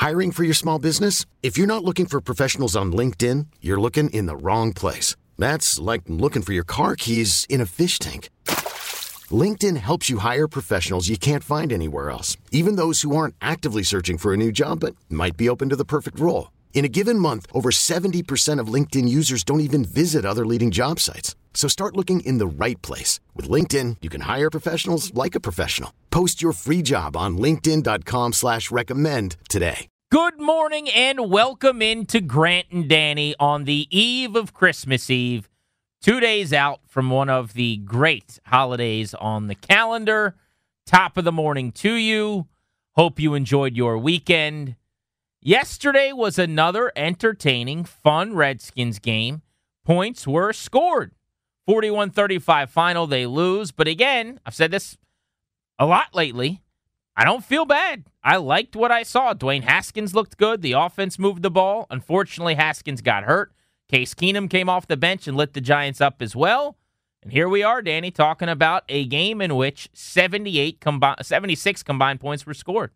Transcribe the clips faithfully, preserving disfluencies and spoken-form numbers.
Hiring for your small business? If you're not looking for professionals on LinkedIn, you're looking in the wrong place. That's like looking for your car keys in a fish tank. LinkedIn helps you hire professionals you can't find anywhere else, even those who aren't actively searching for a new job but might be open to the perfect role. In a given month, over seventy percent of LinkedIn users don't even visit other leading job sites. So start looking in the right place. With LinkedIn, you can hire professionals like a professional. Post your free job on linkedin dot com slash recommend today. Good morning and welcome into Grant and Danny on the eve of Christmas Eve. Two days out from one of the great holidays on the calendar. Top of the morning to you. Hope you enjoyed your weekend. Yesterday was another entertaining, fun Redskins game. Points were scored. forty-one thirty-five final, they lose. But again, I've said this a lot lately. I don't feel bad. I liked what I saw. Dwayne Haskins looked good. The offense moved the ball. Unfortunately, Haskins got hurt. Case Keenum came off the bench and lit the Giants up as well. And here we are, Danny, talking about a game in which seventy-eight combi- seventy-six combined points were scored.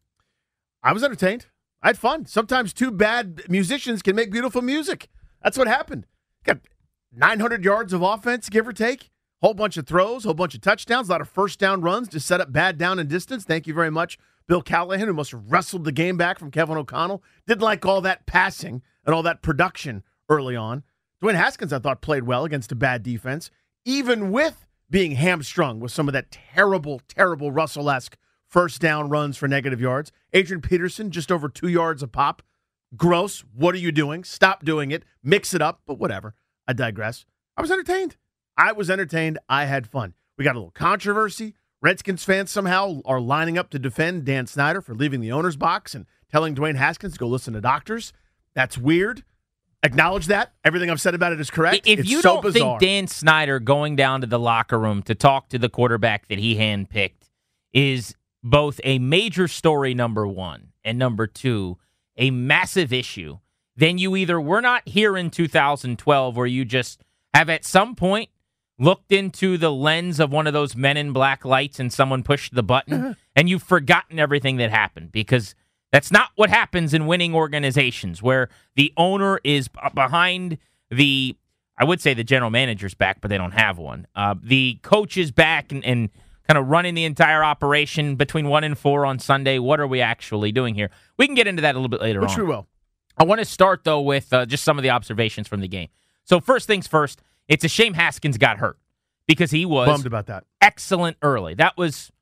I was entertained. I had fun. Sometimes two bad musicians can make beautiful music. That's what happened. Got nine hundred yards of offense, give or take. Whole bunch of throws, whole bunch of touchdowns, a lot of first down runs to set up bad down and distance. Thank you very much, Bill Callahan, who must have wrestled the game back from Kevin O'Connell. Didn't like all that passing and all that production early on. Dwayne Haskins, I thought, played well against a bad defense, even with being hamstrung with some of that terrible, terrible Russell-esque first down runs for negative yards. Adrian Peterson, just over two yards a pop. Gross. What are you doing? Stop doing it. Mix it up, but whatever. I digress. I was entertained. I was entertained. I had fun. We got a little controversy. Redskins fans somehow are lining up to defend Dan Snyder for leaving the owner's box and telling Dwayne Haskins to go listen to doctors. That's weird. Acknowledge that. Everything I've said about it is correct. If it's you so don't bizarre. think Dan Snyder going down to the locker room to talk to the quarterback that he handpicked is both a major story, number one, and number two, a massive issue, then you either were not here in two thousand twelve or you just have at some point looked into the lens of one of those Men in Black lights and someone pushed the button and you've forgotten everything that happened, because that's not what happens in winning organizations where the owner is behind the, I would say the general manager's back, but they don't have one. Uh, the coach is back and, and kind of running the entire operation between one and four on Sunday. What are we actually doing here? We can get into that a little bit later Which on. we will. I want to start, though, with uh, just some of the observations from the game. So first things first, it's a shame Haskins got hurt because he was Bummed about that. excellent early. That was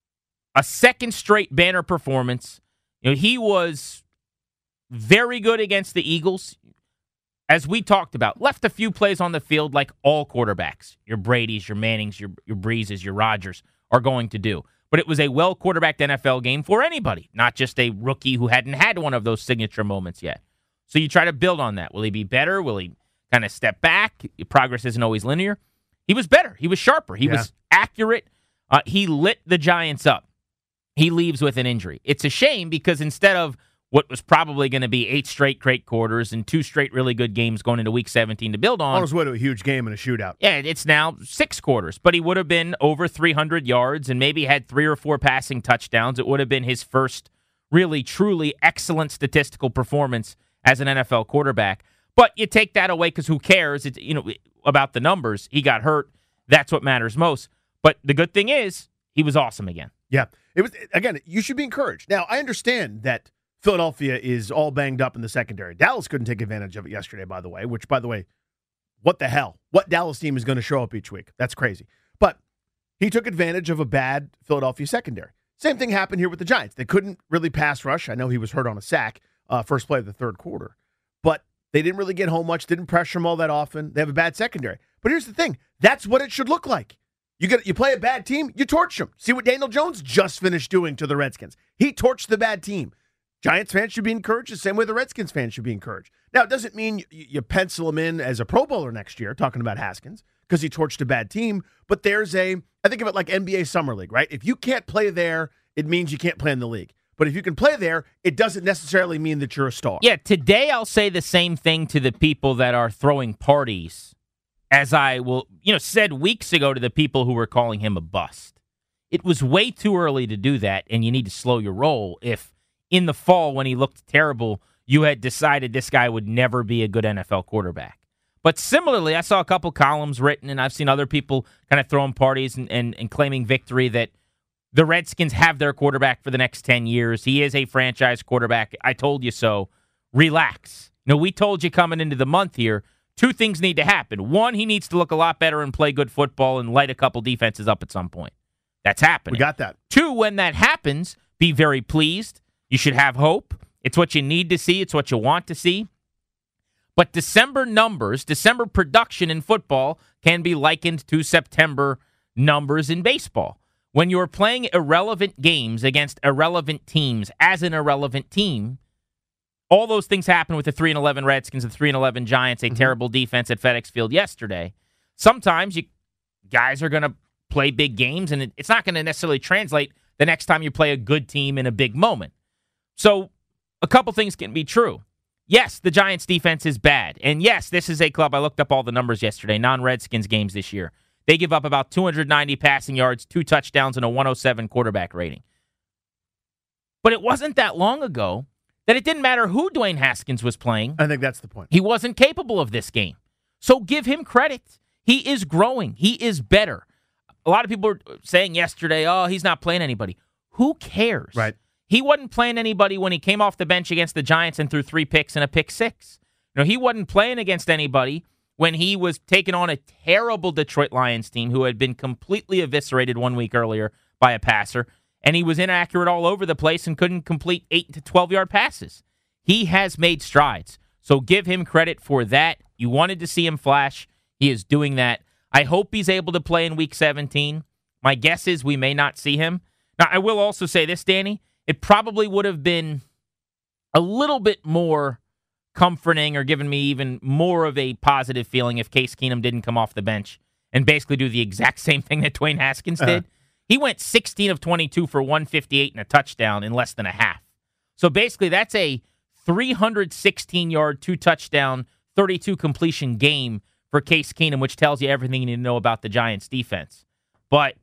a second straight banner performance. You know, he was very good against the Eagles. As we talked about, left a few plays on the field like all quarterbacks, your Brady's, your Mannings, your, your Breezes, your Rodgers are going to do. But it was a well-quarterbacked N F L game for anybody, not just a rookie who hadn't had one of those signature moments yet. So you try to build on that. Will he be better? Will he kind of step back? Progress isn't always linear. He was better. He was sharper. He yeah. was accurate. Uh, he lit the Giants up. He leaves with an injury. It's a shame because instead of what was probably going to be eight straight great quarters and two straight really good games going into week seventeen to build on. On his way to a huge game and a shootout. Yeah, it's now six quarters, but he would have been over three hundred yards and maybe had three or four passing touchdowns. It would have been his first really, truly excellent statistical performance as an N F L quarterback. But you take that away because who cares? It's, you know, about the numbers. He got hurt. That's what matters most. But the good thing is he was awesome again. Yeah. It was, again, you should be encouraged. Now, I understand that Philadelphia is all banged up in the secondary. Dallas couldn't take advantage of it yesterday, by the way, which, by the way, what the hell? What Dallas team is going to show up each week? That's crazy. But he took advantage of a bad Philadelphia secondary. Same thing happened here with the Giants. They couldn't really pass rush. I know he was hurt on a sack uh, first play of the third quarter. But they didn't really get home much, didn't pressure him all that often. They have a bad secondary. But here's the thing. That's what it should look like. You get you play a bad team, you torch them. See what Daniel Jones just finished doing to the Redskins. He torched the bad team. Giants fans should be encouraged the same way the Redskins fans should be encouraged. Now, it doesn't mean you, you pencil him in as a Pro Bowler next year, talking about Haskins, because he torched a bad team. But there's a, I think of it like N B A Summer League, right? If you can't play there, it means you can't play in the league. But if you can play there, it doesn't necessarily mean that you're a star. Yeah, today I'll say the same thing to the people that are throwing parties as I will, you know, said weeks ago to the people who were calling him a bust. It was way too early to do that, and you need to slow your roll if in the fall when he looked terrible, you had decided this guy would never be a good N F L quarterback. But similarly, I saw a couple columns written, and I've seen other people kind of throwing parties and, and, and claiming victory that the Redskins have their quarterback for the next ten years. He is a franchise quarterback. I told you so. Relax. You know, we told you coming into the month here, two things need to happen. One, he needs to look a lot better and play good football and light a couple defenses up at some point. That's happening. We got that. Two, when that happens, be very pleased. You should have hope. It's what you need to see. It's what you want to see. But December numbers, December production in football can be likened to September numbers in baseball. When you're playing irrelevant games against irrelevant teams as an irrelevant team, all those things happen with the three and eleven Redskins, the three and eleven Giants, a mm-hmm. terrible defense at FedEx Field yesterday. Sometimes you guys are going to play big games, and it's not going to necessarily translate the next time you play a good team in a big moment. So a couple things can be true. Yes, the Giants' defense is bad. And yes, this is a club, I looked up all the numbers yesterday, non-Redskins games this year. They give up about two hundred ninety passing yards, two touchdowns, and a one oh seven quarterback rating. But it wasn't that long ago that it didn't matter who Dwayne Haskins was playing. I think that's the point. He wasn't capable of this game. So give him credit. He is growing. He is better. A lot of people were saying yesterday, oh, he's not playing anybody. Who cares? Right. He wasn't playing anybody when he came off the bench against the Giants and threw three picks and a pick six. You know, he wasn't playing against anybody when he was taking on a terrible Detroit Lions team who had been completely eviscerated one week earlier by a passer, and he was inaccurate all over the place and couldn't complete eight to twelve-yard passes. He has made strides, so give him credit for that. You wanted to see him flash. He is doing that. I hope he's able to play in Week seventeen. My guess is we may not see him. Now, I will also say this, Danny. It probably would have been a little bit more comforting or given me even more of a positive feeling if Case Keenum didn't come off the bench and basically do the exact same thing that Dwayne Haskins did. Uh-huh. He went sixteen of twenty-two for one fifty-eight and a touchdown in less than a half. So basically that's a three hundred sixteen-yard, two-touchdown, thirty-two completion game for Case Keenum, which tells you everything you need to know about the Giants' defense. But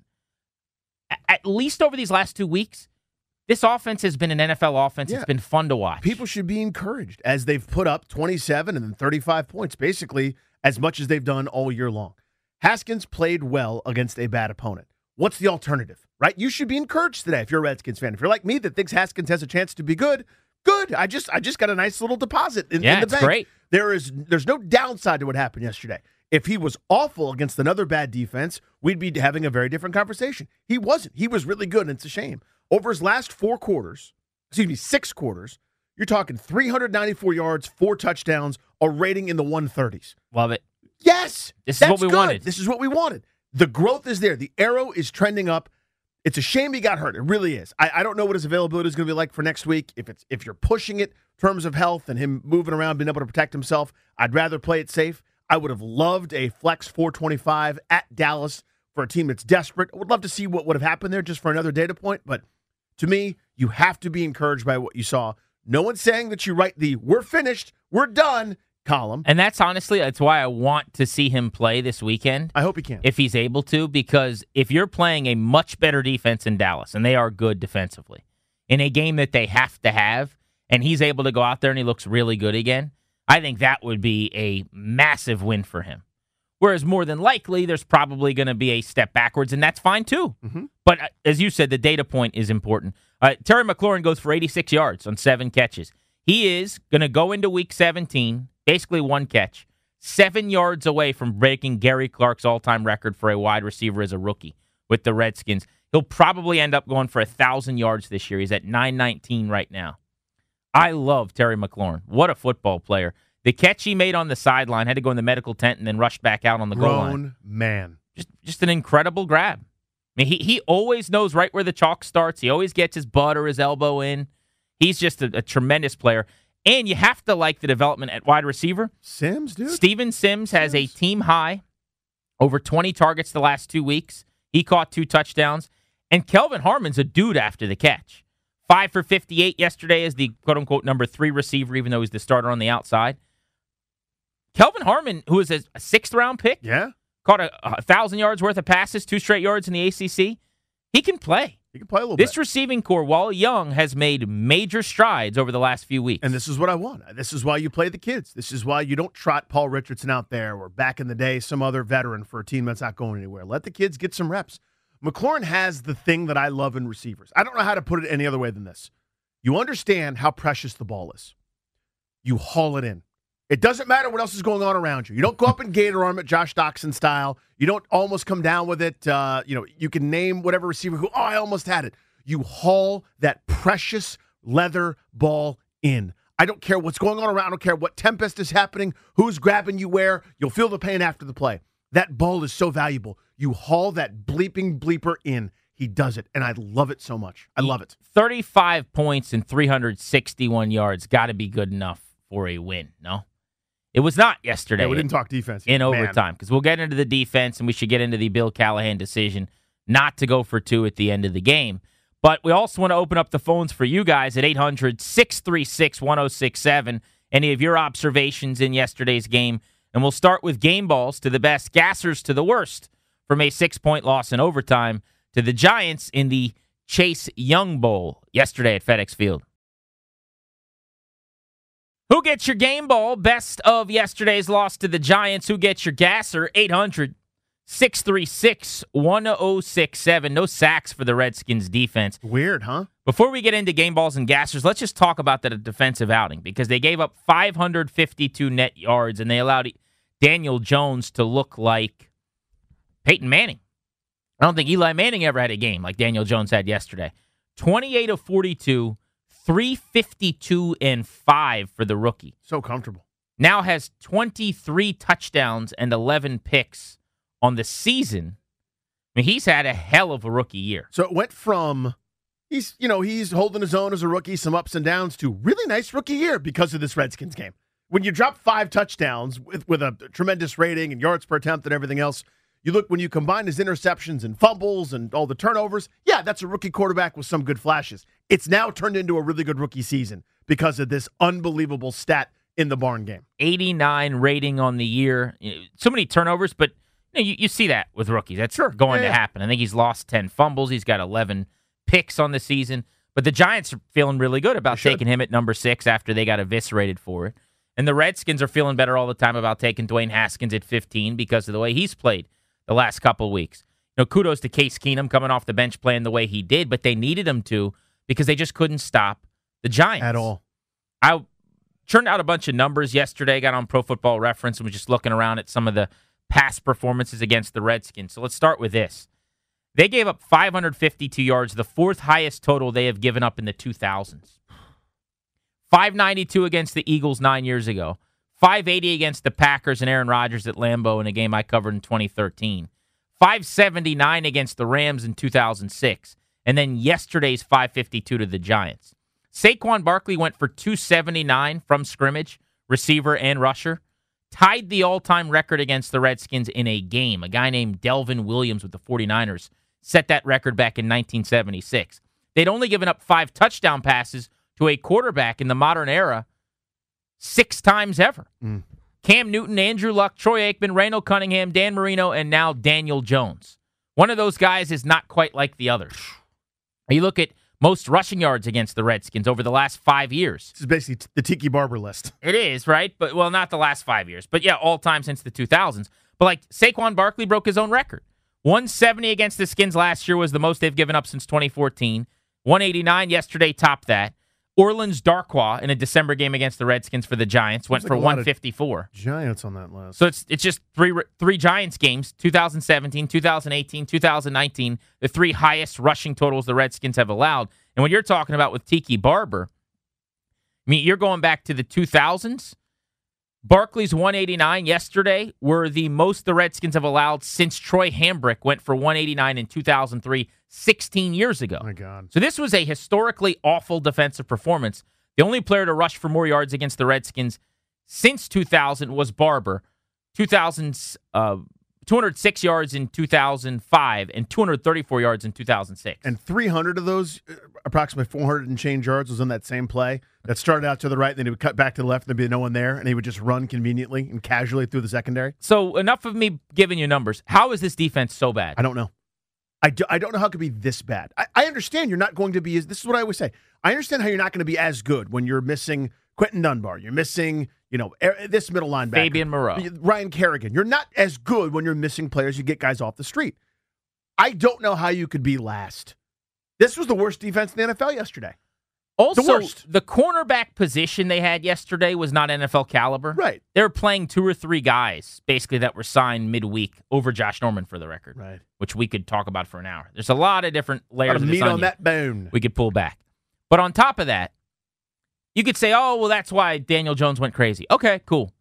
at least over these last two weeks, this offense has been an N F L offense. Yeah. It's been fun to watch. People should be encouraged as they've put up twenty-seven and then thirty-five points, basically as much as they've done all year long. Haskins played well against a bad opponent. What's the alternative, right? You should be encouraged today if you're a Redskins fan. If you're like me that thinks Haskins has a chance to be good, good. I just I just got a nice little deposit in, yeah, in the it's bank. Great. There is there's no downside to what happened yesterday. If he was awful against another bad defense, we'd be having a very different conversation. He wasn't. He was really good, and it's a shame. Over his last four quarters, excuse me, six quarters, you're talking three hundred ninety-four yards, four touchdowns, a rating in the one thirties. Love it. Yes. This is what we good. wanted. This is what we wanted. The growth is there. The arrow is trending up. It's a shame he got hurt. It really is. I, I don't know what his availability is going to be like for next week. If it's if you're pushing it in terms of health and him moving around, being able to protect himself, I'd rather play it safe. I would have loved a flex four twenty-five at Dallas for a team that's desperate. I would love to see what would have happened there just for another data point. But to me, you have to be encouraged by what you saw. No one's saying that you write the "we're finished, we're done" column. And that's honestly, that's why I want to see him play this weekend. I hope he can. If he's able to, because if you're playing a much better defense in Dallas, and they are good defensively, in a game that they have to have, and he's able to go out there and he looks really good again, I think that would be a massive win for him. Whereas more than likely, there's probably going to be a step backwards, and that's fine too. Mm-hmm. But as you said, the data point is important. Uh, Terry McLaurin goes for eighty-six yards on seven catches. He is going to go into Week seventeen, basically one catch, seven yards away from breaking Gary Clark's all-time record for a wide receiver as a rookie with the Redskins. He'll probably end up going for one thousand yards this year. He's at nine nineteen right now. I love Terry McLaurin. What a football player. The catch he made on the sideline, had to go in the medical tent and then rushed back out on the goal line. Grown man. Just just an incredible grab. I mean, he, he always knows right where the chalk starts. He always gets his butt or his elbow in. He's just a, a tremendous player. And you have to like the development at wide receiver. Sims, dude. Steven Sims has Sims. a team high, over twenty targets the last two weeks. He caught two touchdowns. And Kelvin Harmon's a dude after the catch. Five for fifty-eight yesterday as the quote-unquote number three receiver, even though he's the starter on the outside. Kelvin Harmon, who is a sixth-round pick, yeah, caught a, a thousand yards worth of passes, two straight yards in the A C C. He can play. He can play a little This bit. receiving core, while young, has made major strides over the last few weeks. And this is what I want. This is why you play the kids. This is why you don't trot Paul Richardson out there or back in the day some other veteran for a team that's not going anywhere. Let the kids get some reps. McLaurin has the thing that I love in receivers. I don't know how to put it any other way than this. You understand how precious the ball is. You haul it in. It doesn't matter what else is going on around you. You don't go up and gator arm it Josh Doxson style. You don't almost come down with it. Uh, you know, you can name whatever receiver who, oh, I almost had it. You haul that precious leather ball in. I don't care what's going on around. I don't care what tempest is happening, who's grabbing you where. You'll feel the pain after the play. That ball is so valuable. You haul that bleeping bleeper in. He does it, and I love it so much. I love it. thirty-five points and three hundred sixty-one yards. Got to be good enough for a win, no? It was not yesterday. Yeah, we didn't talk defense in Man. overtime, because we'll get into the defense, and we should get into the Bill Callahan decision not to go for two at the end of the game. But we also want to open up the phones for you guys at eight hundred, six three six, one oh six seven. Any of your observations in yesterday's game. And we'll start with game balls to the best, gassers to the worst, from a six-point loss in overtime to the Giants in the Chase Young Bowl yesterday at FedEx Field. Who gets your game ball? Best of yesterday's loss to the Giants. Who gets your gasser? eight hundred, six three six, one oh six seven. No sacks for the Redskins defense. Weird, huh? Before we get into game balls and gassers, let's just talk about that defensive outing, because they gave up five hundred fifty-two net yards, and they allowed Daniel Jones to look like Peyton Manning. I don't think Eli Manning ever had a game like Daniel Jones had yesterday. twenty-eight of forty-two, three fifty-two and five for the rookie. So comfortable. Now has twenty-three touchdowns and eleven picks on the season. I mean, he's had a hell of a rookie year. So it went from, he's, you know, he's holding his own as a rookie, some ups and downs, to really nice rookie year because of this Redskins game. When you drop five touchdowns with, with a tremendous rating and yards per attempt and everything else, you look, when you combine his interceptions and fumbles and all the turnovers, yeah, that's a rookie quarterback with some good flashes. It's now turned into a really good rookie season because of this unbelievable stat in the barn game. eighty-nine rating on the year. You know, so many turnovers, but you, know, you, you see that with rookies. That's sure. going yeah, to yeah. happen. I think he's lost ten fumbles. He's got eleven picks on the season. But the Giants are feeling really good about taking him at number six after they got eviscerated for it. And the Redskins are feeling better all the time about taking Dwayne Haskins at fifteen because of the way he's played the last couple of weeks. You know, kudos to Case Keenum coming off the bench playing the way he did, but they needed him to because they just couldn't stop the Giants. At all. I churned out a bunch of numbers yesterday, got on Pro Football Reference, and was just looking around at some of the past performances against the Redskins. So let's start with this. They gave up five hundred fifty-two yards, the fourth highest total they have given up in the two thousands. five ninety-two against the Eagles nine years ago. five eighty against the Packers and Aaron Rodgers at Lambeau in a game I covered in twenty thirteen. five seventy-nine against the Rams in two thousand six. And then yesterday's five fifty-two to the Giants. Saquon Barkley went for two seventy-nine from scrimmage, receiver and rusher. Tied the all-time record against the Redskins in a game. A guy named Delvin Williams with the 49ers set that record back in nineteen seventy-six. They'd only given up five touchdown passes to a quarterback in the modern era six times ever. Mm. Cam Newton, Andrew Luck, Troy Aikman, Randall Cunningham, Dan Marino, and now Daniel Jones. One of those guys is not quite like the others. You look at most rushing yards against the Redskins over the last five years. This is basically the Tiki Barber list. It is, right? But well, not the last five years. But yeah, all time since the two thousands. But like Saquon Barkley broke his own record. one seventy against the Skins last year was the most they've given up since twenty fourteen. one eighty-nine yesterday topped that. Orleans Darkwa in a December game against the Redskins for the Giants went like for one fifty-four. Giants on that list. So it's it's just three three Giants games, two thousand seventeen, two thousand eighteen, two thousand nineteen, the three highest rushing totals the Redskins have allowed. And what you're talking about with Tiki Barber, I mean, you're going back to the two thousands. Barkley's one eighty-nine yesterday were the most the Redskins have allowed since Troy Hambrick went for one eighty-nine in two thousand three, sixteen years ago. Oh my God. So this was a historically awful defensive performance. The only player to rush for more yards against the Redskins since two thousand was Barber. two thousand, uh, two hundred six yards in two thousand five and two hundred thirty-four yards in two thousand six. And three hundred of those, approximately four hundred and change yards, was on that same play that started out to the right, and then he would cut back to the left, and there'd be no one there, and he would just run conveniently and casually through the secondary. So enough of me giving you numbers. How is this defense so bad? I don't know. I, do, I don't know how it could be this bad. I, I understand you're not going to be as, this is what I always say. I understand how you're not going to be as good when you're missing Quentin Dunbar. You're missing, you know, this middle linebacker. Fabian Moreau. Ryan Kerrigan. You're not as good when you're missing players. You get guys off the street. I don't know how you could be last. This was the worst defense in the N F L yesterday. Also, the, worst. the cornerback position they had yesterday was not N F L caliber. Right. They were playing two or three guys, basically, that were signed midweek over Josh Norman, for the record. Right. Which we could talk about for an hour. There's a lot of different layers of of meat this on that bone. We could pull back. But on top of that, you could say, oh, well, that's why Daniel Jones went crazy. Okay, cool.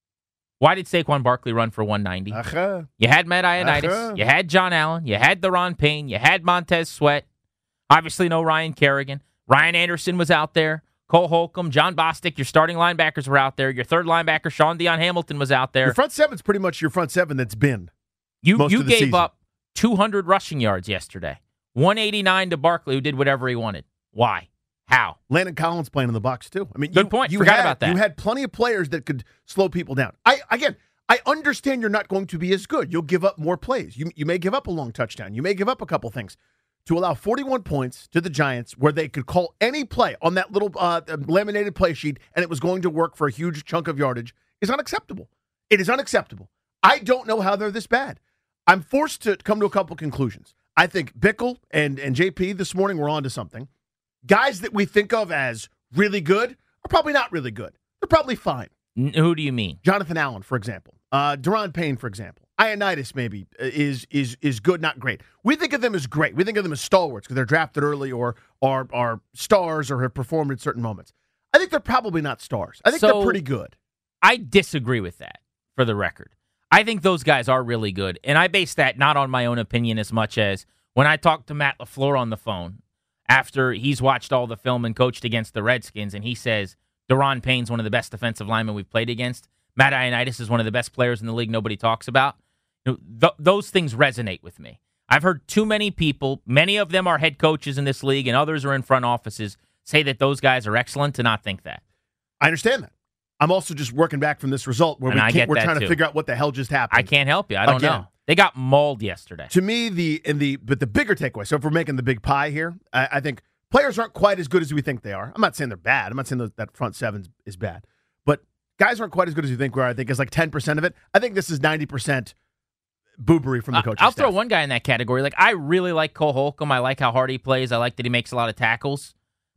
Why did Saquon Barkley run for one ninety? Uh-huh. You had Matt Ioannidis. Uh-huh. You had John Allen. You had Daron Payne. You had Montez Sweat. Obviously, no Ryan Kerrigan. Ryan Anderson was out there. Cole Holcomb, John Bostic, your starting linebackers were out there. Your third linebacker, Sean Dion Hamilton, was out there. Your front seven's pretty much your front seven that's been You most you of the gave season. up two hundred rushing yards yesterday. one eighty-nine to Barkley, who did whatever he wanted. Why? How? Landon Collins playing in the box too. I mean, Good you, point. You Forgot had, about that. You had plenty of players that could slow people down. I again, I understand you're not going to be as good. You'll give up more plays. You you may give up a long touchdown. You may give up a couple things. To allow forty-one points to the Giants where they could call any play on that little uh, laminated play sheet and it was going to work for a huge chunk of yardage is unacceptable. It is unacceptable. I don't know how they're this bad. I'm forced to come to a couple conclusions. I think Bickle and, and J P this morning were on to something. Guys that we think of as really good are probably not really good. They're probably fine. N- who do you mean? Jonathan Allen, for example. Uh, Daron Payne, for example. Ioannidis maybe is is is good, not great. We think of them as great. We think of them as stalwarts because they're drafted early or are are stars or have performed at certain moments. I think they're probably not stars. I think So, they're pretty good. I disagree with that, for the record. I think those guys are really good, and I base that not on my own opinion as much as when I talked to Matt LaFleur on the phone after he's watched all the film and coached against the Redskins, and he says Daron Payne's one of the best defensive linemen we've played against. Matt Ioannidis is one of the best players in the league nobody talks about. You know, th- those things resonate with me. I've heard too many people, many of them are head coaches in this league, and others are in front offices, say that those guys are excellent to not think that. I understand that. I'm also just working back from this result where And we I can't, get we're that trying too. to figure out what the hell just happened. I can't help you. I don't Again. know. They got mauled yesterday. To me, the in the but the bigger takeaway. So if we're making the big pie here, I, I think players aren't quite as good as we think they are. I'm not saying they're bad. I'm not saying that, that front seven is bad, but guys aren't quite as good as you think. Where I think is like ten percent of it. I think this is ninety percent boobery from the coaching I'll staff. throw one guy in that category. Like, I really like Cole Holcomb. I like how hard he plays. I like that he makes a lot of tackles.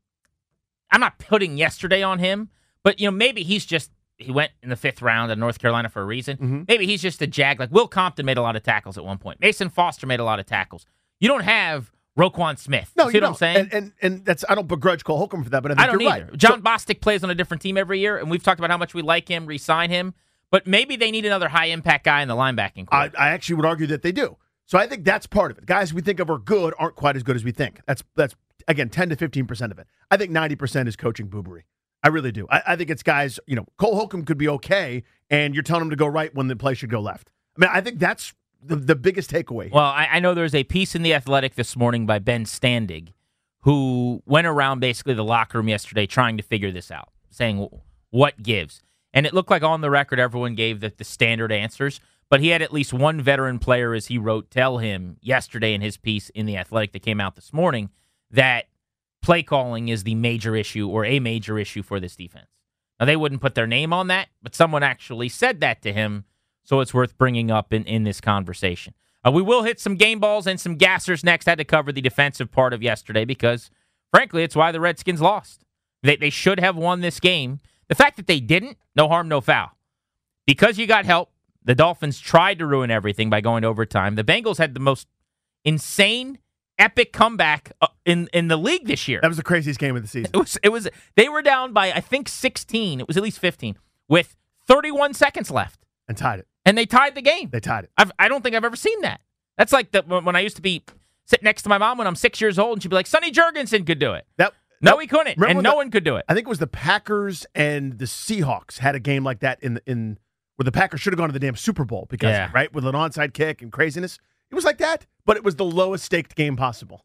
I'm not putting yesterday on him, but, you know, maybe he's just, he went in the fifth round of North Carolina for a reason. Mm-hmm. Maybe he's just a jag. Like, Will Compton made a lot of tackles at one point. Mason Foster made a lot of tackles. You don't have Roquan Smith. No, you see you what don't. I'm saying? And, and and that's I don't begrudge Cole Holcomb for that, but I think I don't you're either. right. John So- Bostic plays on a different team every year, and we've talked about how much we like him, re-sign him. But maybe they need another high-impact guy in the linebacking I, corps. I actually would argue that they do. So I think that's part of it. Guys we think of are good aren't quite as good as we think. That's that's again ten to fifteen percent of it. I think ninety percent is coaching boobery. I really do. I, I think it's guys. You know, Cole Holcomb could be okay, and you're telling him to go right when the play should go left. I mean, I think that's the, the biggest takeaway here. Well, I, I know there's a piece in The Athletic this morning by Ben Standig, who went around basically the locker room yesterday trying to figure this out, saying what gives. And it looked like on the record everyone gave the, the standard answers, but he had at least one veteran player, as he wrote, tell him yesterday in his piece in The Athletic that came out this morning that play calling is the major issue or a major issue for this defense. Now, they wouldn't put their name on that, but someone actually said that to him, so it's worth bringing up in, in this conversation. Uh, we will hit some game balls and some gassers next. I had to cover the defensive part of yesterday because, frankly, it's why the Redskins lost. They, they should have won this game. The fact that they didn't, no harm, no foul. Because you got help, the Dolphins tried to ruin everything by going to overtime. The Bengals had the most insane, epic comeback uh, in, in the league this year. That was the craziest game of the season. It was. It was. They were down by, I think, sixteen. It was at least fifteen with thirty-one seconds left, And tied it. and they tied the game. They tied it. I've, I don't think I've ever seen that. That's like the, when I used to be sitting next to my mom when I'm six years old, and she'd be like, "Sonny Jurgensen could do it." That No, that- he couldn't, remember and when no the- one could do it. I think it was the Packers and the Seahawks had a game like that in the, in where the Packers should have gone to the damn Super Bowl because Yeah. right with an onside kick and craziness. It was like that, but it was the lowest staked game possible.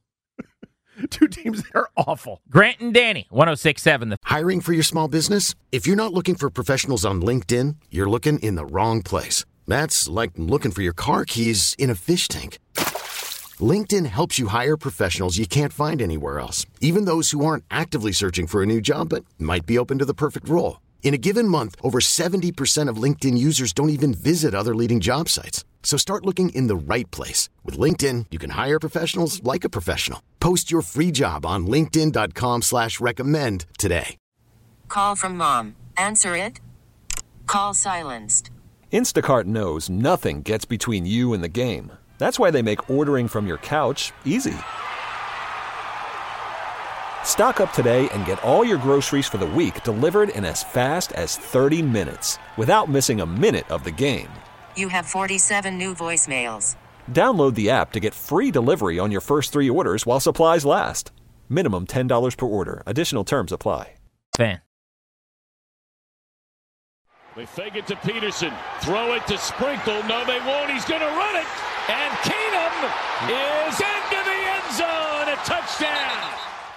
Two teams that are awful. Grant and Danny, one oh six point seven. The Hiring for your small business? If you're not looking for professionals on LinkedIn, you're looking in the wrong place. That's like looking for your car keys in a fish tank. LinkedIn helps you hire professionals you can't find anywhere else, even those who aren't actively searching for a new job but might be open to the perfect role. In a given month, over seventy percent of LinkedIn users don't even visit other leading job sites. So start looking in the right place. With LinkedIn, you can hire professionals like a professional. Post your free job on linkedin.com slash recommend today. Call from mom. Answer it. Call silenced. Instacart knows nothing gets between you and the game. That's why they make ordering from your couch easy. Stock up today and get all your groceries for the week delivered in as fast as thirty minutes without missing a minute of the game. You have forty-seven new voicemails. Download the app to get free delivery on your first three orders while supplies last. Minimum ten dollars per order. Additional terms apply. Fan. They fake it to Peterson. Throw it to Sprinkle. No, they won't. He's going to run it. And Keenum is into the end zone. A touchdown.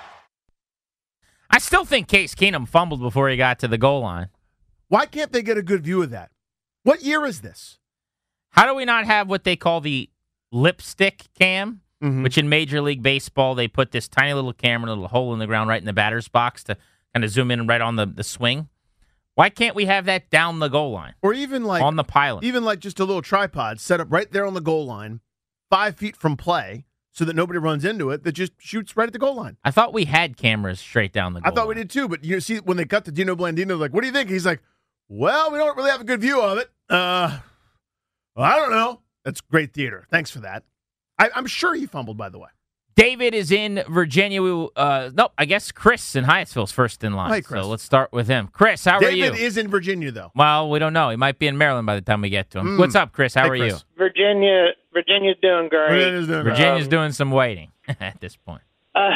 I still think Case Keenum fumbled before he got to the goal line. Why can't they get a good view of that? What year is this? How do we not have what they call the lipstick cam, Mm-hmm. which in Major League Baseball, they put this tiny little camera, a little hole in the ground right in the batter's box to kind of zoom in right on the, the swing? Why can't we have that down the goal line? Or even like on the pylon? Even like just a little tripod set up right there on the goal line, five feet from play, so that nobody runs into it, that just shoots right at the goal line. I thought we had cameras straight down the goal I thought line. we did too, but you see, when they cut to Dino Blandino, like, what do you think? He's like, well, we don't really have a good view of it. Uh, well, I don't know. That's great theater. Thanks for that. I, I'm sure he fumbled, by the way. David is in Virginia. Uh, no, I guess Chris in Hyattsville's first in line. Hi, Chris. So let's start with him. Chris, how David are you? David is in Virginia, though. Well, we don't know. He might be in Maryland by the time we get to him. Mm. What's up, Chris? How Hey, are Chris. you? Virginia, Virginia's doing great. Virginia's doing great. Virginia's Um, doing some waiting at this point. Uh,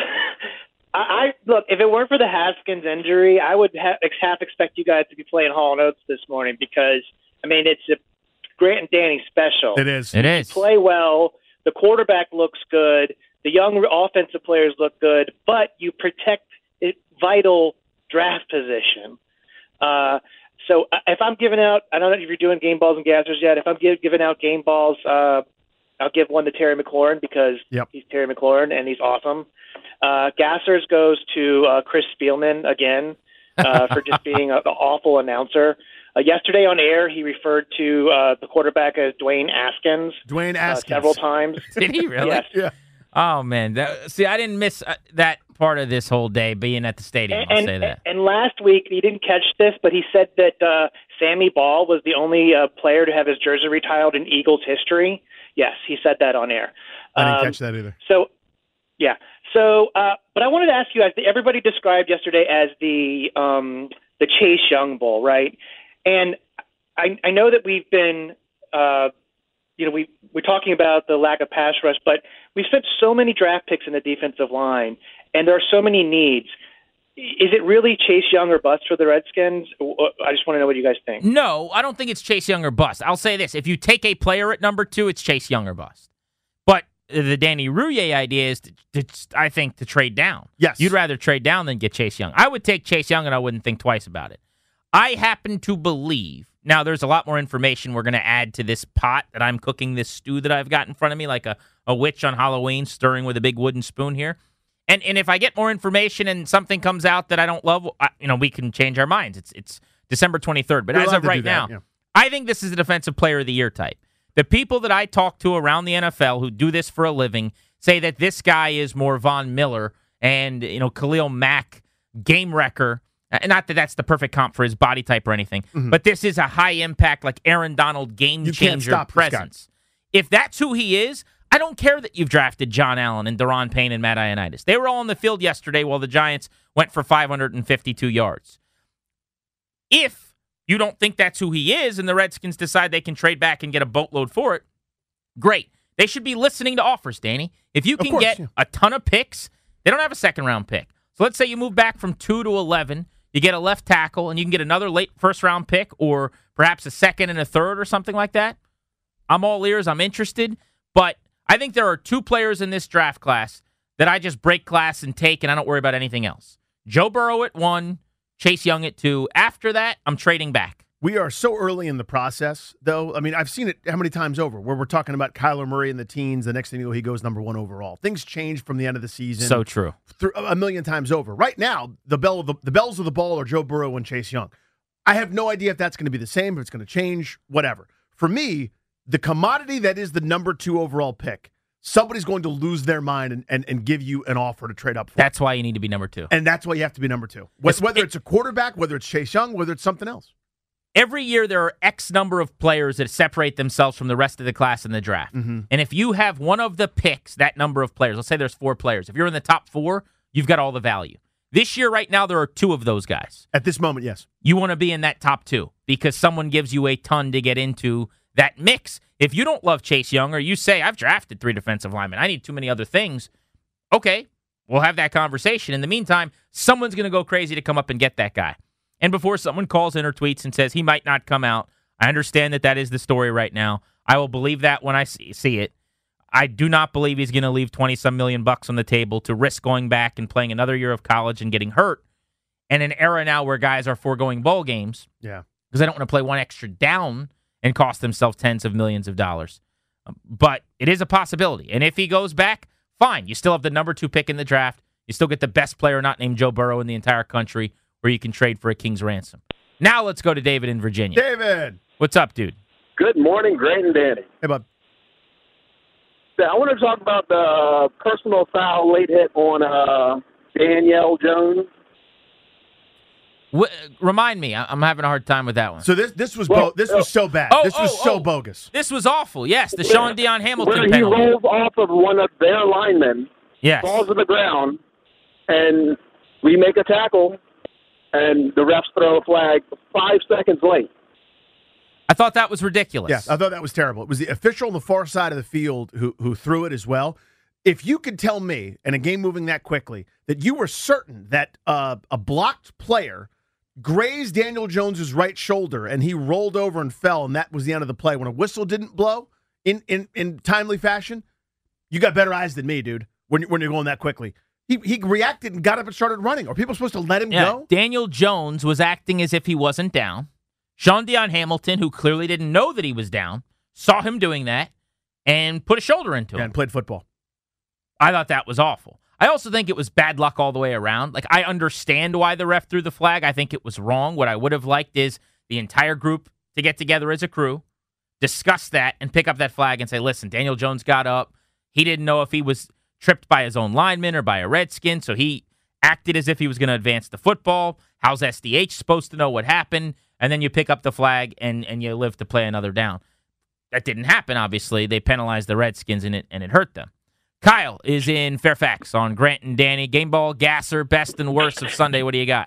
I, I look. If it weren't for the Haskins injury, I would ha- half expect you guys to be playing Hall and Oates this morning because I mean it's a Grant and Danny special. It is. It is. Play well. The quarterback looks good. The young offensive players look good, but you protect it, vital draft position. Uh, so uh, if I'm giving out, I don't know if you're doing game balls and gassers yet. If I'm give, giving out game balls, uh, I'll give one to Terry McLaurin because Yep. he's Terry McLaurin and he's awesome. Uh, gassers goes to uh, Chris Spielman again uh, for just being an awful announcer. Uh, yesterday on air, he referred to uh, the quarterback as Dwayne Askins, Dwayne uh, Askins. several times. Did he really? Yes. Yeah. Oh, man. That, see, I didn't miss uh, that part of this whole day, being at the stadium. I'll And, say that. and last week, he didn't catch this, but he said that uh, Sammy Ball was the only uh, player to have his jersey retired in Eagles history. Yes, he said that on air. I didn't Um, catch that either. So, yeah. So, uh, but I wanted to ask you guys. Everybody described yesterday as the um, the Chase Young Bowl, right? And I, I know that we've been, uh, you know, we we're talking about the lack of pass rush, but we spent so many draft picks in the defensive line, and there are so many needs. Is it really Chase Young or bust for the Redskins? I just want to know what you guys think. No, I don't think it's Chase Young or bust. I'll say this. If you take a player at number two, it's Chase Young or bust. But the Danny Rouillet idea is, to, to, I think, to trade down. Yes. You'd rather trade down than get Chase Young. I would take Chase Young, and I wouldn't think twice about it. I happen to believe, now there's a lot more information we're going to add to this pot that I'm cooking, this stew that I've got in front of me, like a, a witch on Halloween stirring with a big wooden spoon here. And and if I get more information and something comes out that I don't love, I, you know, we can change our minds. It's it's December twenty-third. But You're as allowed of to right do that, now, yeah. I think this is a defensive player of the year type. The people that I talk to around the N F L who do this for a living say that this guy is more Von Miller and, you know, Khalil Mack, game wrecker. And not that that's the perfect comp for his body type or anything, Mm-hmm. but this is a high impact, like Aaron Donald, game You can't changer stop this guy. presence. If that's who he is, I don't care that you've drafted John Allen and Daron Payne and Matt Ioannidis. They were all on the field yesterday while the Giants went for five hundred fifty-two yards. If you don't think that's who he is and the Redskins decide they can trade back and get a boatload for it, great. They should be listening to offers, Danny. If you Of can course, get yeah. a ton of picks, they don't have a second-round pick. So let's say you move back from two to eleven, you get a left tackle, and you can get another late first-round pick or perhaps a second and a third or something like that. I'm all ears. I'm interested. But I think there are two players in this draft class that I just break glass and take, and I don't worry about anything else. Joe Burrow at one, Chase Young at two. After that, I'm trading back. We are so early in the process, though. I mean, I've seen it how many times over where we're talking about Kyler Murray in the teens. The next thing you know, he goes number one overall. Things change from the end of the season. So true. Through a million times over. Right now, the bell of the, the bells of the ball are Joe Burrow and Chase Young. I have no idea if that's going to be the same, if it's going to change, whatever. For me, the commodity that is the number two overall pick, somebody's going to lose their mind and, and, and give you an offer to trade up for. That's why you need to be number two. And that's why you have to be number two. Whether it's a quarterback, whether it's Chase Young, whether it's something else. Every year there are X number of players that separate themselves from the rest of the class in the draft. Mm-hmm. And if you have one of the picks, that number of players, let's say there's four players. If you're in the top four, you've got all the value. This year, right now, there are two of those guys. At this moment, yes. You want to be in that top two because someone gives you a ton to get into that mix. If you don't love Chase Young or you say, I've drafted three defensive linemen, I need too many other things, okay, we'll have that conversation. In the meantime, someone's going to go crazy to come up and get that guy. And before someone calls in or tweets and says he might not come out, I understand that that is the story right now. I will believe that when I see, see it. I do not believe he's going to leave twenty-some million bucks on the table to risk going back and playing another year of college and getting hurt. And an era now where guys are foregoing bowl games. Yeah. Because they don't want to play one extra down and cost themselves tens of millions of dollars. But it is a possibility. And if he goes back, fine. You still have the number two pick in the draft. You still get the best player not named Joe Burrow in the entire country, where you can trade for a king's ransom. Now let's go to David in Virginia. David! What's up, dude? Good morning, Grant and Danny. Hey, bud. Yeah, I want to talk about the personal foul late hit on uh, Danielle Jones. What, remind me. I'm having a hard time with that one. So this this was well, bo- this was so bad. Oh, this was oh, so oh. bogus. This was awful. Yes, the Sean Dion Hamilton Where he penalty. rolls off of one of their linemen, yes. falls to the ground, and we make a tackle, and the refs throw a flag five seconds late. I thought that was ridiculous. Yes, I thought that was terrible. It was the official on the far side of the field who who threw it as well. If you could tell me, in a game moving that quickly, that you were certain that uh, a blocked player grazed Daniel Jones's right shoulder and he rolled over and fell, and that was the end of the play, when a whistle didn't blow in in, in timely fashion, you got better eyes than me, dude, when, when you're going that quickly. He he reacted and got up and started running. Are people supposed to let him yeah, go? Daniel Jones was acting as if he wasn't down. Sean Dion Hamilton, who clearly didn't know that he was down, saw him doing that and put a shoulder into Yeah, him. and played football. I thought that was awful. I also think it was bad luck all the way around. Like, I understand why the ref threw the flag. I think it was wrong. What I would have liked is the entire group to get together as a crew, discuss that, and pick up that flag and say, listen, Daniel Jones got up. He didn't know if he was tripped by his own lineman or by a Redskin, so he acted as if he was going to advance the football. How's S D H supposed to know what happened? And then you pick up the flag and, and you live to play another down. That didn't happen, obviously. They penalized the Redskins, and it, and it hurt them. Kyle is in Fairfax on Grant and Danny. Game ball, gasser, best and worst of Sunday. What do you got?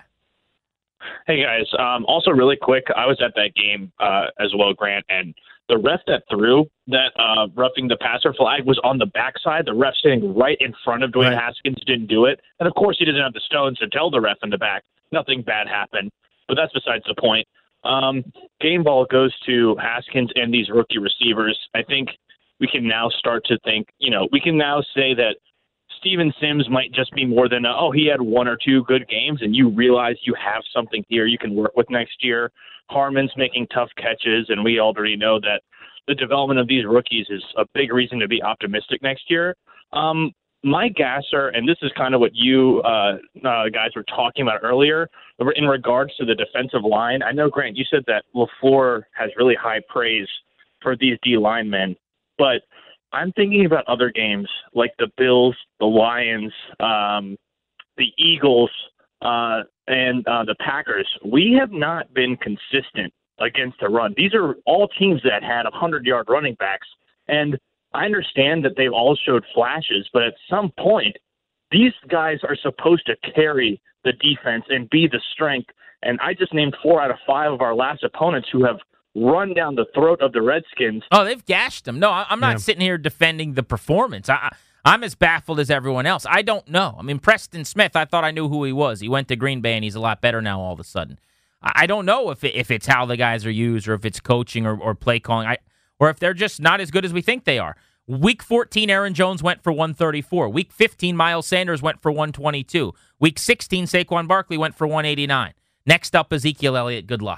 Hey, guys. Um, also, really quick, I was at that game uh, as well, Grant, and the ref that threw that uh, roughing the passer flag was on the backside. The ref sitting right in front of Dwayne Right. Haskins didn't do it. And, of course, he didn't have the stones to tell the ref in the back. Nothing bad happened. But that's besides the point. Um, game ball goes to Haskins and these rookie receivers. I think we can now start to think, you know, we can now say that Steven Sims might just be more than, a, oh, he had one or two good games, and you realize you have something here you can work with next year. Harmon's making tough catches, and we already know that the development of these rookies is a big reason to be optimistic next year. Um, my gasser, and this is kind of what you uh, uh, guys were talking about earlier, in regards to the defensive line. I know, Grant, you said that LaFleur has really high praise for these D linemen, but I'm thinking about other games like the Bills, the Lions, um, the Eagles, uh, and uh, the Packers. We have not been consistent against the run. These are all teams that had one hundred-yard running backs, and I understand that they've all showed flashes, but at some point, these guys are supposed to carry the defense and be the strength. And I just named four out of five of our last opponents who have run down the throat of the Redskins. Oh, they've gashed them. No, I- I'm not Yeah. sitting here defending the performance. I, I'm as baffled as everyone else. I don't know. I mean, Preston Smith, I thought I knew who he was. He went to Green Bay, and he's a lot better now all of a sudden. I, I don't know if it, if it's how the guys are used or if it's coaching or, or play calling, I, or if they're just not as good as we think they are. Week fourteen, Aaron Jones went for one thirty-four. Week fifteen, Miles Sanders went for one twenty-two. Week sixteen, Saquon Barkley went for one eighty-nine. Next up, Ezekiel Elliott. Good luck.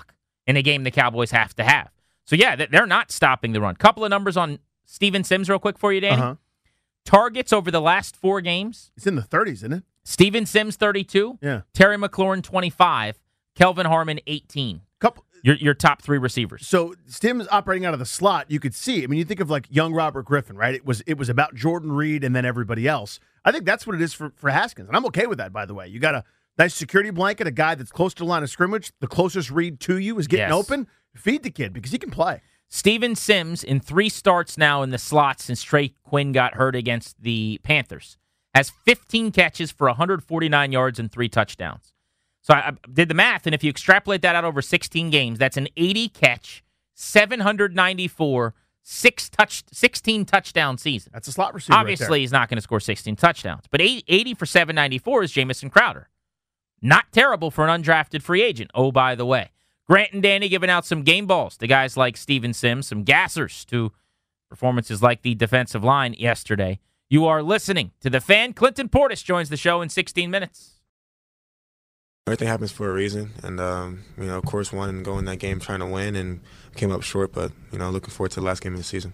in a game the Cowboys have to have. So, yeah, they're not stopping the run. Couple of numbers on Steven Sims real quick for you, Danny. Uh-huh. Targets over the last four games. It's in the thirties, isn't it? Steven Sims, thirty-two. Yeah. Terry McLaurin, twenty-five. Kelvin Harmon, eighteen. Couple. Your, your top three receivers. So Stim's operating out of the slot. You could see. I mean, you think of like young Robert Griffin, right? It was it was about Jordan Reed and then everybody else. I think that's what it is for, for Haskins. And I'm okay with that, by the way. You got a nice security blanket, a guy that's close to the line of scrimmage. The closest read to you is getting Yes. open. Feed the kid because he can play. Steven Sims, in three starts now in the slot since Trey Quinn got hurt against the Panthers, has fifteen catches for one hundred forty-nine yards and three touchdowns. So I, I did the math, and if you extrapolate that out over sixteen games, that's an eighty catch, seven hundred ninety-four, six touch, sixteen touchdown season. That's a slot receiver. right Obviously, there. he's not going to score sixteen touchdowns, but eighty for seven ninety-four is Jamison Crowder. Not terrible for an undrafted free agent. Oh, by the way, Grant and Danny giving out some game balls to guys like Steven Sims, some gassers to performances like the defensive line yesterday. You are listening to The Fan. Clinton Portis joins the show in sixteen minutes. Everything happens for a reason, and um, you know, of course, won and go in that game trying to win, and came up short. But you know, looking forward to the last game of the season.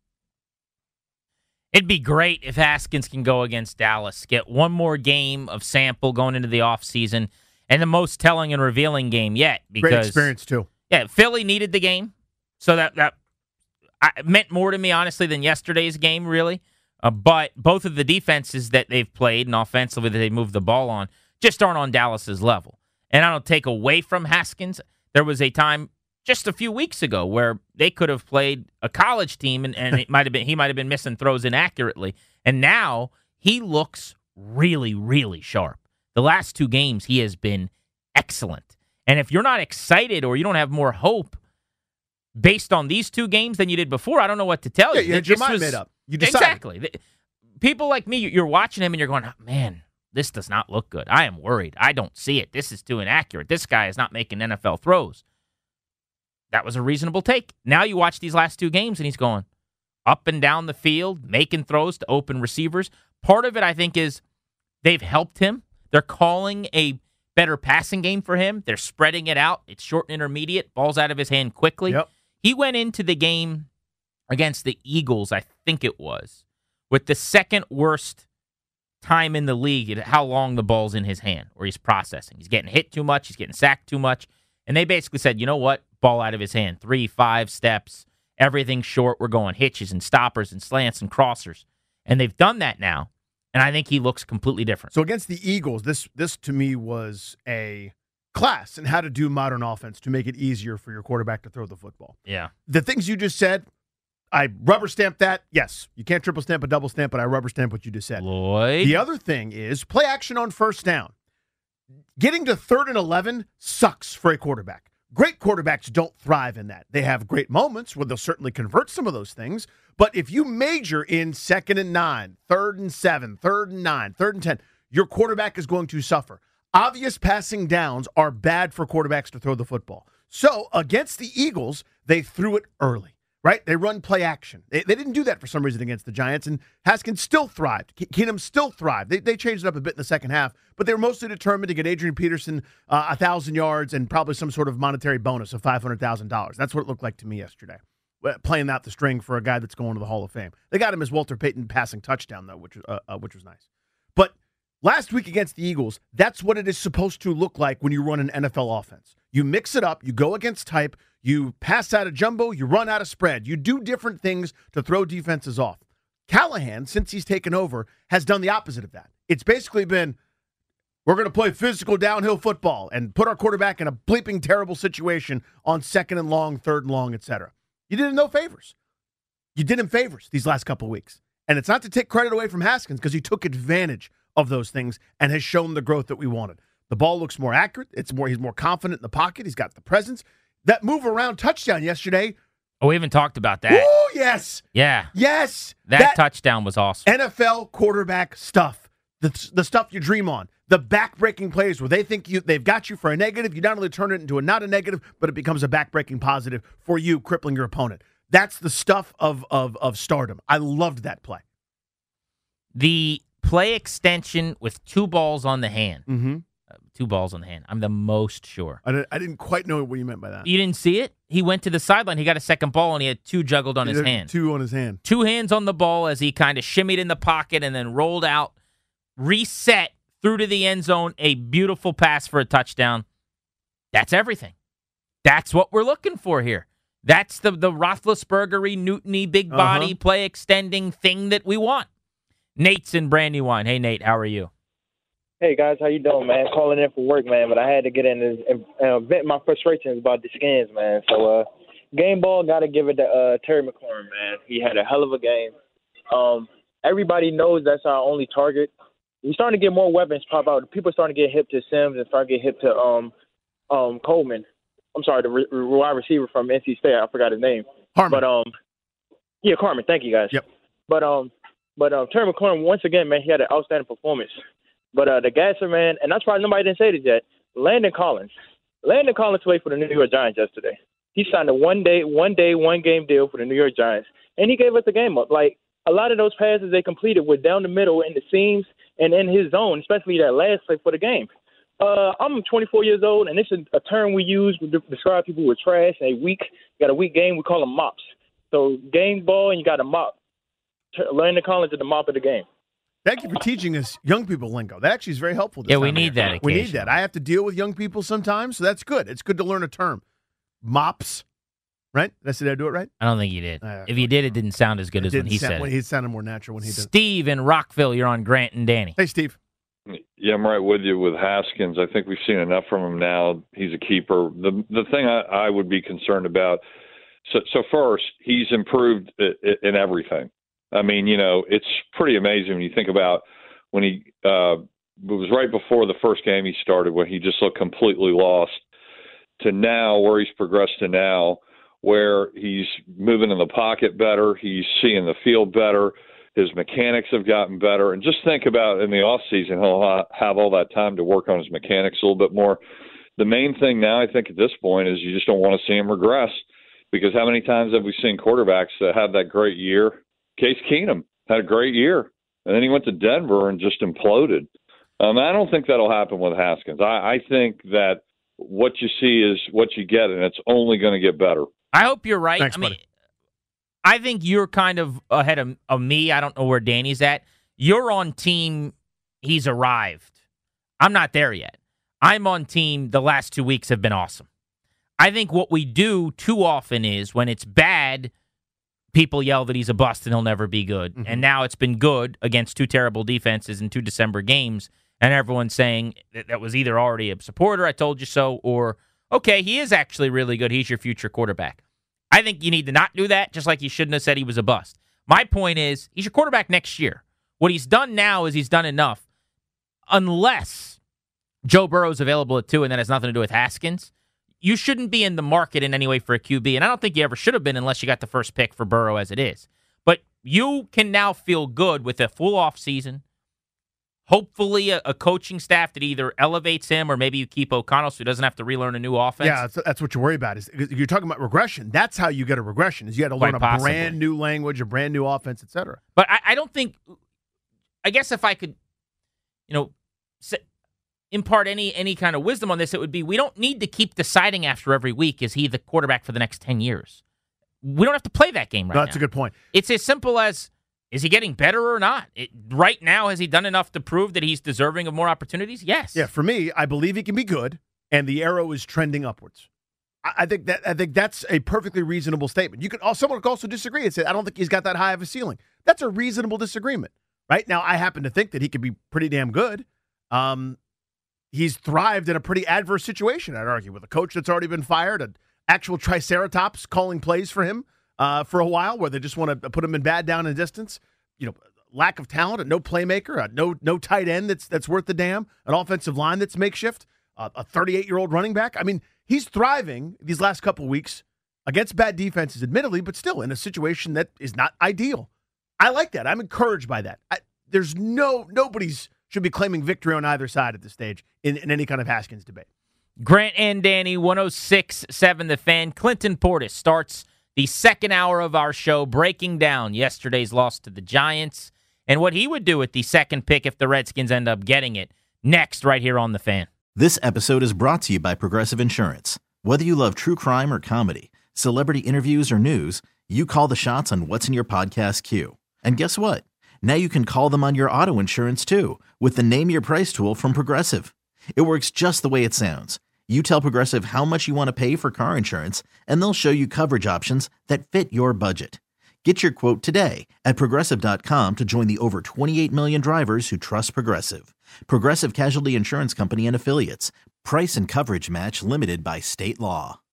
It'd be great if Haskins can go against Dallas, get one more game of sample going into the offseason, and the most telling and revealing game yet. Because, Great experience, too. Yeah, Philly needed the game, so that, that I, meant more to me, honestly, than yesterday's game, really. Uh, but both of the defenses that they've played and offensively that they moved the ball on just aren't on Dallas's level. And I don't take away from Haskins. There was a time just a few weeks ago where they could have played a college team, and, and it might have been he might have been missing throws inaccurately. And now he looks really, really sharp. The last two games, he has been excellent. And if you're not excited or you don't have more hope based on these two games than you did before, I don't know what to tell Yeah, you. you had This your mind was- made up. You decided. Exactly. People like me, you're watching him and you're going, oh, man, this does not look good. I am worried. I don't see it. This is too inaccurate. This guy is not making N F L throws. That was a reasonable take. Now you watch these last two games and he's going up and down the field, making throws to open receivers. Part of it, I think, is they've helped him. They're calling a better passing game for him. They're spreading it out. It's short and intermediate. Ball's out of his hand quickly. Yep. He went into the game against the Eagles, I think it was, with the second worst time in the league at how long the ball's in his hand or he's processing. He's getting hit too much. He's getting sacked too much. And they basically said, you know what? Ball out of his hand. Three, five steps, everything short. We're going hitches and stoppers and slants and crossers. And they've done that now. And I think he looks completely different. So against the Eagles, this this to me was a class in how to do modern offense to make it easier for your quarterback to throw the football. Yeah. The things you just said, I rubber stamp that. Yes, you can't triple stamp a double stamp, but I rubber stamp what you just said. Lloyd. The other thing is play action on first down. Getting to third and eleven sucks for a quarterback. Great quarterbacks don't thrive in that. They have great moments where they'll certainly convert some of those things. But if you major in second and nine, third and seven, third and nine, third and ten, your quarterback is going to suffer. Obvious passing downs are bad for quarterbacks to throw the football. So against the Eagles, they threw it early, right? They run play action. They, they didn't do that for some reason against the Giants, and Haskins still thrived. Ke- Keenum still thrived. They, they changed it up a bit in the second half, but they were mostly determined to get Adrian Peterson uh, one thousand yards and probably some sort of monetary bonus of five hundred thousand dollars. That's what it looked like to me yesterday, playing out the string for a guy that's going to the Hall of Fame. They got him as Walter Payton passing touchdown, though, which, uh, uh, which was nice. But last week against the Eagles, that's what it is supposed to look like when you run an N F L offense. You mix it up, you go against type, you pass out of jumbo, you run out of spread. You do different things to throw defenses off. Callahan, since he's taken over, has done the opposite of that. It's basically been, we're going to play physical downhill football and put our quarterback in a bleeping terrible situation on second and long, third and long, et cetera. You did him no favors. You did him favors these last couple of weeks. And it's not to take credit away from Haskins because he took advantage of those things and has shown the growth that we wanted. The ball looks more accurate. It's more. He's more confident in the pocket. He's got the presence. That move around touchdown yesterday. Oh, we haven't talked about that. Oh, yes. Yeah. Yes. That, that touchdown was awesome. N F L quarterback stuff. The, the stuff you dream on. The back-breaking plays where they think you they've got you for a negative. You not only turn it into a not a negative, but it becomes a back-breaking positive for you, crippling your opponent. That's the stuff of of of stardom. I loved that play. The play extension with two balls on the hand. Mm-hmm. Uh, two balls on the hand. I'm the most sure. I didn't, I didn't quite know what you meant by that. You didn't see it? He went to the sideline. He got a second ball, and he had two juggled on He his had hand. Two on his hand. Two hands on the ball as he kind of shimmied in the pocket and then rolled out, reset through to the end zone. A beautiful pass for a touchdown. That's everything. That's what we're looking for here. That's the, the Roethlisberger-y, Newton-y, big body, Uh-huh. play extending thing that we want. Nate's in Brandywine. Hey, Nate, how are you? Hey guys, how you doing, man? Calling in for work, man, but I had to get in and, and uh, vent my frustrations about the Skins, man. So, uh, game ball, got to give it to uh, Terry McLaurin, man. He had a hell of a game. Um, everybody knows that's our only target. We're starting to get more weapons pop out. People are starting to get hip to Sims and start to get hip to um, um, Coleman. I'm sorry, the re- wide receiver from N C State. I forgot his name. Harmon. But um, yeah, Carmen. Thank you, guys. Yep. But um, but um, Terry McLaurin once again, man, he had an outstanding performance. But uh, the gasser, man, and that's why nobody didn't say this yet. Landon Collins. Landon Collins played for the New York Giants yesterday. He signed a one day, one day, one game deal for the New York Giants, and he gave us the game up. Like a lot of those passes they completed were down the middle in the seams and in his zone, especially that last play for the game. Uh, I'm twenty-four years old, and this is a term we use to describe people who are trash and a weak. Got a weak game. We call them mops. So game ball, and you got a mop. Landon Collins is the mop of the game. Thank you for teaching us young people lingo. That actually is very helpful. This Yeah, we time of need year. that We need occasionally. that. I have to deal with young people sometimes, so that's good. It's good to learn a term. Mops, right? Did I say did I do it right? I don't think you did. Uh, If you did, it didn't sound as good It as when didn't he sound- said when it. He sounded more natural when he did. Steve in Rockville, you're on Grant and Danny. Hey, Steve. Yeah, I'm right with you with Haskins. I think we've seen enough from him now. He's a keeper. The the thing I, I would be concerned about, so, so first, he's improved i- i- in everything. I mean, you know, it's pretty amazing when you think about when he uh, it was right before the first game he started when he just looked completely lost to now where he's progressed to now where he's moving in the pocket better, he's seeing the field better, his mechanics have gotten better. And just think about in the off season, he'll ha- have all that time to work on his mechanics a little bit more. The main thing now, I think, at this point is you just don't want to see him regress because how many times have we seen quarterbacks that have that great year? Case Keenum had a great year, and then he went to Denver and just imploded. Um, I don't think that'll happen with Haskins. I, I think that what you see is what you get, and it's only going to get better. I hope you're right. Thanks, I mean, buddy. I think you're kind of ahead of, of me. I don't know where Danny's at. You're on team he's arrived. I'm not there yet. I'm on team the last two weeks have been awesome. I think what we do too often is when it's bad, people yell that he's a bust and he'll never be good. Mm-hmm. And now it's been good against two terrible defenses in two December games, and everyone's saying that, that was either already a supporter, I told you so, or, okay, he is actually really good. He's your future quarterback. I think you need to not do that, just like you shouldn't have said he was a bust. My point is, he's your quarterback next year. What he's done now is he's done enough. Unless Joe Burrow's available at two, and that has nothing to do with Haskins, you shouldn't be in the market in any way for a Q B, and I don't think you ever should have been unless you got the first pick for Burrow as it is. But you can now feel good with a full offseason, hopefully a, a coaching staff that either elevates him or maybe you keep O'Connell so he doesn't have to relearn a new offense. Yeah, that's, that's what you worry about. Is you're talking about regression. That's how you get a regression. Is you got to learn Quite a possibly. brand new language, a brand new offense, et cetera. But I, I don't think, I guess if I could, you know, say, impart any any kind of wisdom on this, it would be we don't need to keep deciding after every week, is he the quarterback for the next ten years? We don't have to play that game right No, that's now. a good point. It's as simple as, is he getting better or not? It, right now, has he done enough to prove that he's deserving of more opportunities? Yes. Yeah, for me, I believe he can be good, and the arrow is trending upwards. I, I think that I think that's a perfectly reasonable statement. You could also, someone could also disagree and say, I don't think he's got that high of a ceiling. That's a reasonable disagreement. Right now, I happen to think that he could be pretty damn good. Um, he's thrived in a pretty adverse situation, I'd argue, with a coach that's already been fired, an actual triceratops calling plays for him uh, for a while, where they just want to put him in bad down and distance. You know, lack of talent, no playmaker, uh, no no tight end that's that's worth the damn, an offensive line that's makeshift, uh, a thirty-eight-year-old running back. I mean, he's thriving these last couple of weeks against bad defenses, admittedly, but still in a situation that is not ideal. I like that. I'm encouraged by that. I, there's no nobody's should be claiming victory on either side at this stage in, in any kind of Haskins debate. Grant and Danny, one oh six point seven The Fan. Clinton Portis starts the second hour of our show breaking down yesterday's loss to the Giants and what he would do with the second pick if the Redskins end up getting it. Next, right here on The Fan. This episode is brought to you by Progressive Insurance. Whether you love true crime or comedy, celebrity interviews or news, you call the shots on what's in your podcast queue. And guess what? Now you can call them on your auto insurance too with the Name Your Price tool from Progressive. It works just the way it sounds. You tell Progressive how much you want to pay for car insurance, and they'll show you coverage options that fit your budget. Get your quote today at Progressive dot com to join the over twenty-eight million drivers who trust Progressive. Progressive Casualty Insurance Company and Affiliates. Price and coverage match limited by state law.